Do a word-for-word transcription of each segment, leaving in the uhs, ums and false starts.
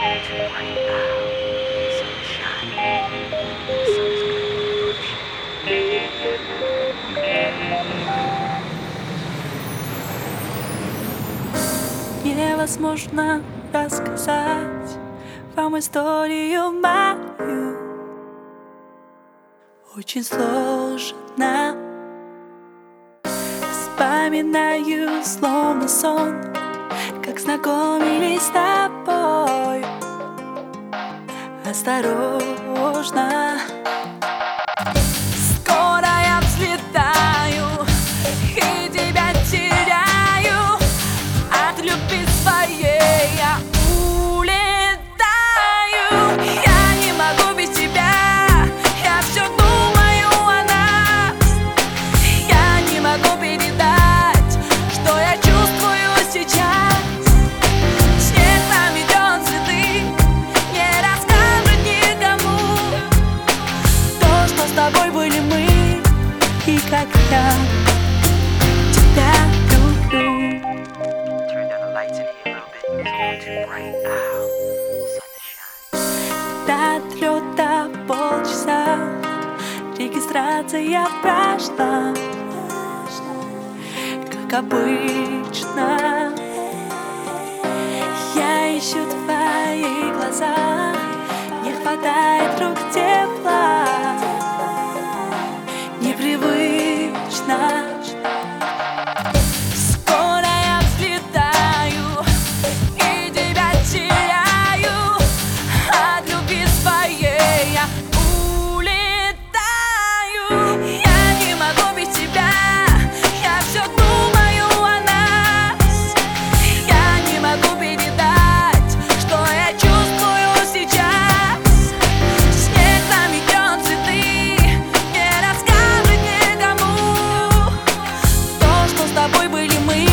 Невозможно рассказать вам историю мою. Очень сложно. Вспоминаю словно сон, как знакомились с тобой. Осторожно. Скоро я взлетаю и тебя теряю. От любви своей я улетаю. Я не могу без тебя. Я все думаю о нас. Я не могу передать, что я чувствую сейчас. Снег наметет цветы, не расскажет никому то, что с тобой были мы, и как я тебя люблю. До отлета полчаса, регистрация прошла, как обычно. Я ищу твои глаза, не хватает рук тепла, непривычно. Скоро я взлетаю и тебя теряю. От любви своей я улетаю. Я не могу без тебя. Я все думаю о нас. Я не могу передать, что я чувствую сейчас. Снег наметет цветы, не расскажет никому то, что с тобой были мы.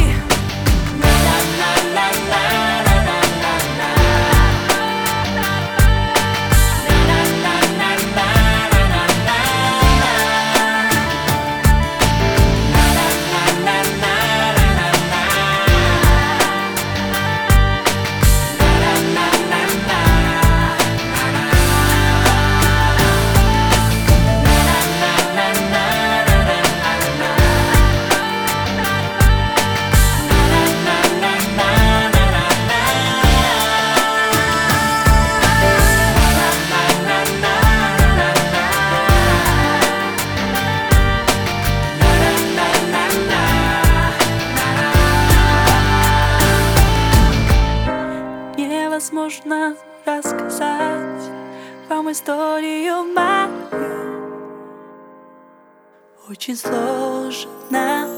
Невозможно рассказать вам историю мою. Очень сложно.